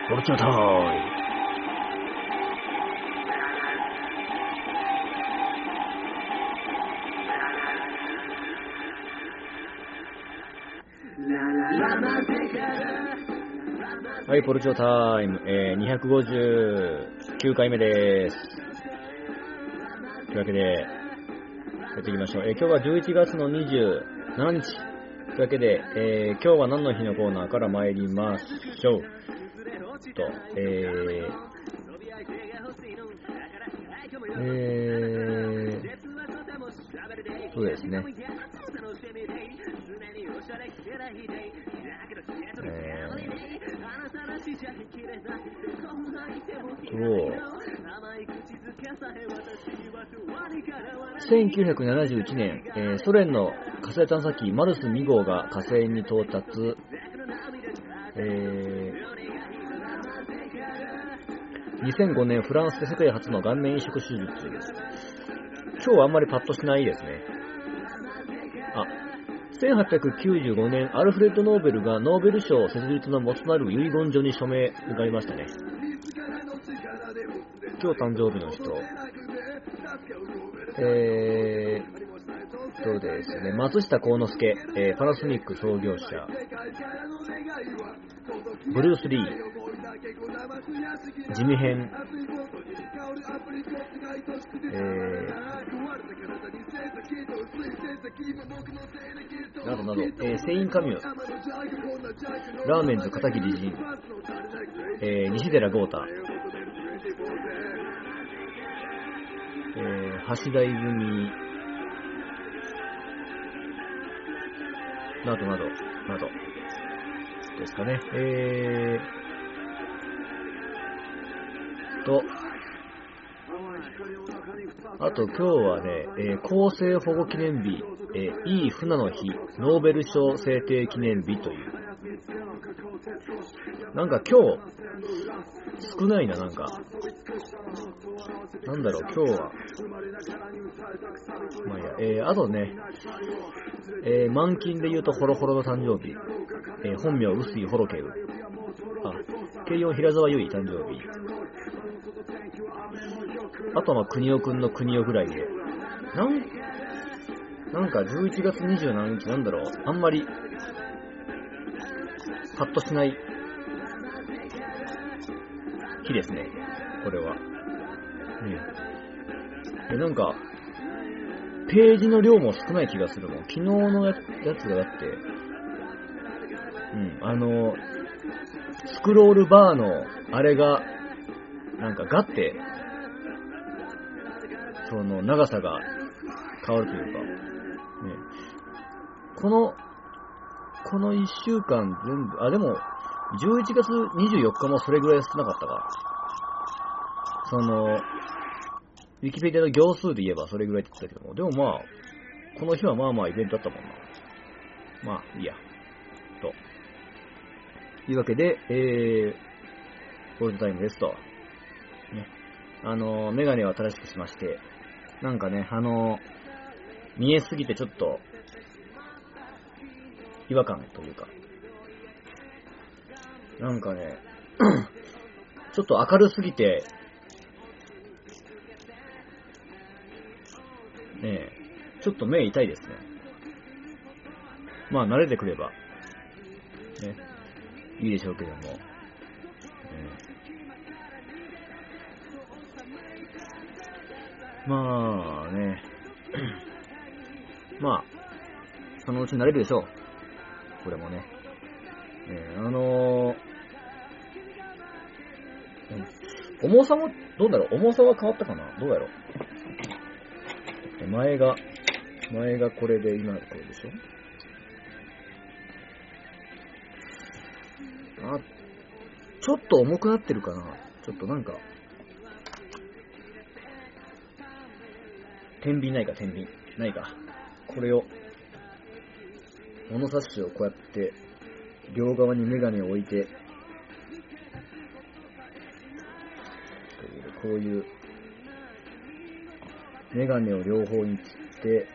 ポルチャタイム。はい、ポルチョタイム、259回目です。というわけで、やっていきましょう。今日は11月の27日。というわけで、今日は何の日のコーナーから参りましょう。そうですね。1971年、ソ連の火星探査機マルス2号が火星に到達。2005年フランスで世界初の顔面移植手術です。今日はあんまりパッとしないですね。1895年アルフレッド・ノーベルがノーベル賞設立の元となる遺言状に署名がありましたね。今日誕生日の人、そうですね、松下幸之助、パナソニック創業者、ブルース・リー、ジミヘン、などなど、セイン・カミュ、ラーメンズ片桐仁、西寺豪太、橋田泉などなどですかね。あと今日はね、厚生保護記念日、いい船の日、ノーベル賞制定記念日という。なんか今日少ないな、なんだろう、今日は。まあいや、あとね、満金で言うとホロホロの誕生日、本名臼井ホロケウ、慶應平沢優衣誕生日、あとは国尾くんの国尾ぐらいで、なんか11月27日なんだろう、あんまりパッとしない日ですね、これは。なんかページの量も少ない気がするもん。昨日のやつがだって、スクロールバーのあれがなんかガッてその長さが変わるというか、この1週間全部、でも11月24日もそれぐらい少なかったか。そのウィキペディアの行数で言えばそれぐらいって言ってたけども、でもまあこの日はまあまあイベントだったもんな。まあいいやというわけで、ゴールドタイムですとね。メガネを新しくしまして、なんかね、見えすぎてちょっと違和感というか、なんかねちょっと明るすぎてね、ちょっと目痛いですね。まあ慣れてくればね、いいでしょうけども、まあねまあそのうち慣れるでしょう、これもね。重さもどうだろう、重さは変わったかな、どうだろう。前がこれで、今これでしょ。ちょっと重くなってるかな。ちょっとなんか天秤ないか、これを物差しをこうやって両側にメガネを置いて、こういうメガネを両方に切って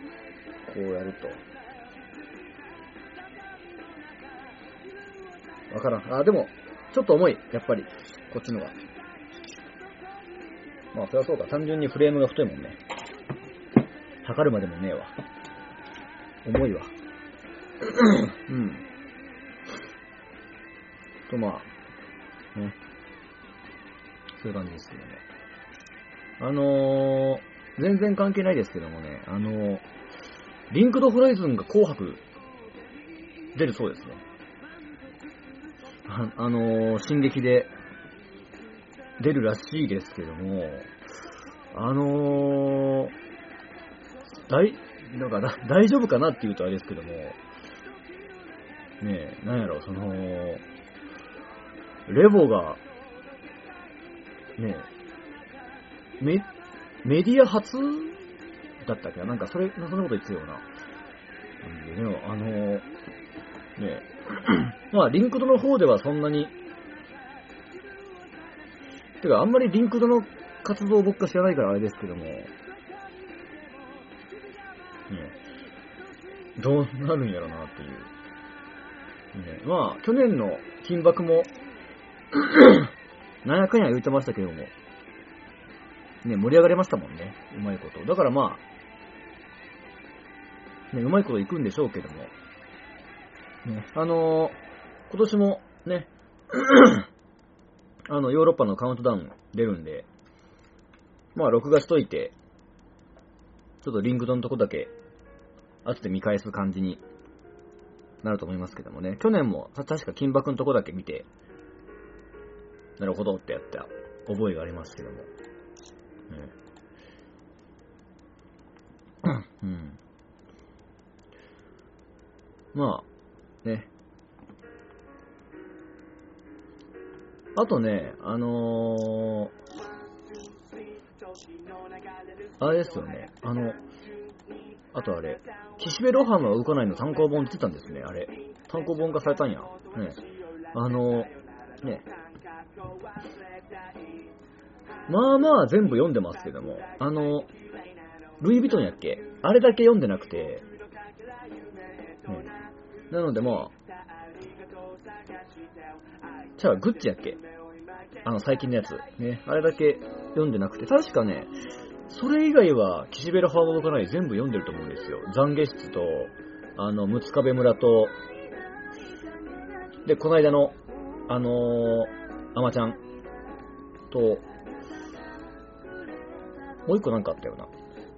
こうやると、 わからん。でも、ちょっと重い。やっぱり、こっちのが。まあ、そりゃそうか。単純にフレームが太いもんね。測るまでもねえわ。重いわ。うん。まあ、ね。そういう感じですけどね。全然関係ないですけどもね、リンクドホライズンが紅白出るそうですね。進撃で出るらしいですけども、なんか大丈夫かなって言うとあれですけども、ねえ、なんやろ、レボが、ねえ、メディア初だったっけな、なんかそんなこと言ってたような。ねえ、まあ、リンクドの方ではそんなに、てか、あんまりリンクドの活動を僕が知らないからあれですけども、ねえ、どうなるんやろなっていう。ね、まあ、去年の金箔も、なんやかんや言ってましたけども、ね、盛り上がりましたもんね、うまいこと。だからまあ、ね、うまいこといくんでしょうけども、ね、今年もね、ヨーロッパのカウントダウン出るんで、まあ、録画しといて、ちょっとリンクドのとこだけ、後で見返す感じになると思いますけどもね。去年も、確か金箔のとこだけ見て、なるほどってやった覚えがありますけども。うん。まあ、ね。あとね、あれですよね。あとあれ、岸辺露伴は動かないの単行本出てたんですね、あれ。単行本化されたんや。ね。ね。まあまあ全部読んでますけども、ルイ・ヴィトンやっけあれだけ読んでなくて、ね。なのでまあ、グッチやっけ最近のやつ。ね。あれだけ読んでなくて、確かね、それ以外は、岸辺露伴は動かない全部読んでると思うんですよ。懺悔室と、六壁村と、で、この間の、アマちゃんと、もう一個なんかあったよな。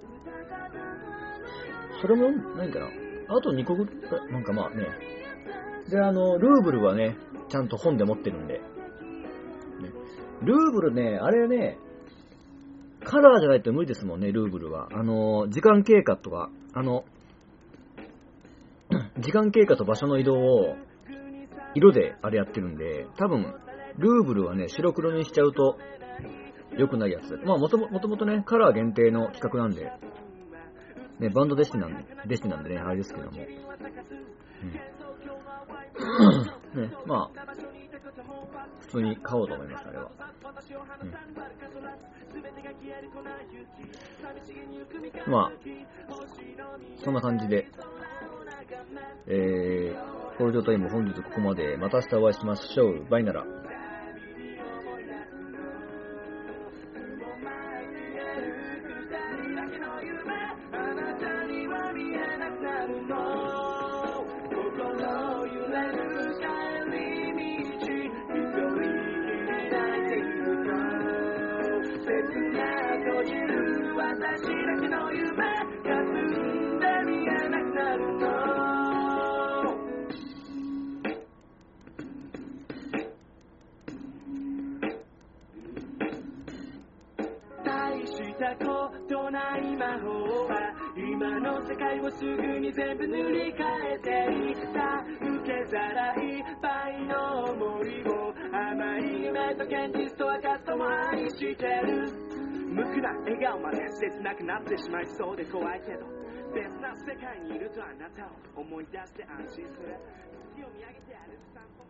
それも何かな。あと2個ぐらい、なんかまあね。で、ルーブルはね、ちゃんと本で持ってるんで。ね、ルーブルね、あれね、カラーじゃないと無理ですもんね、ルーブルは。時間経過とか、時間経過と場所の移動を、色であれやってるんで、多分、ルーブルはね、白黒にしちゃうと、良くないやつ。まあ、もともとね、カラー限定の企画なんで、ね、バンドデシティなんでね、あれですけども。ね、まあ、普通に買おうと思います、あれは。まあ、そんな感じで、コールドタイム本日ここまで。また明日お会いしましょう。バイなら。ことない魔法は今の世界をすぐに全部塗り替えていった受け皿いっぱいの思いを甘い夢と現実と分かったも愛してる無垢な笑顔まで切なくなってしまいそうで怖いけど別な世界にいるとあなたを思い出して安心する月を見上げて歩く散歩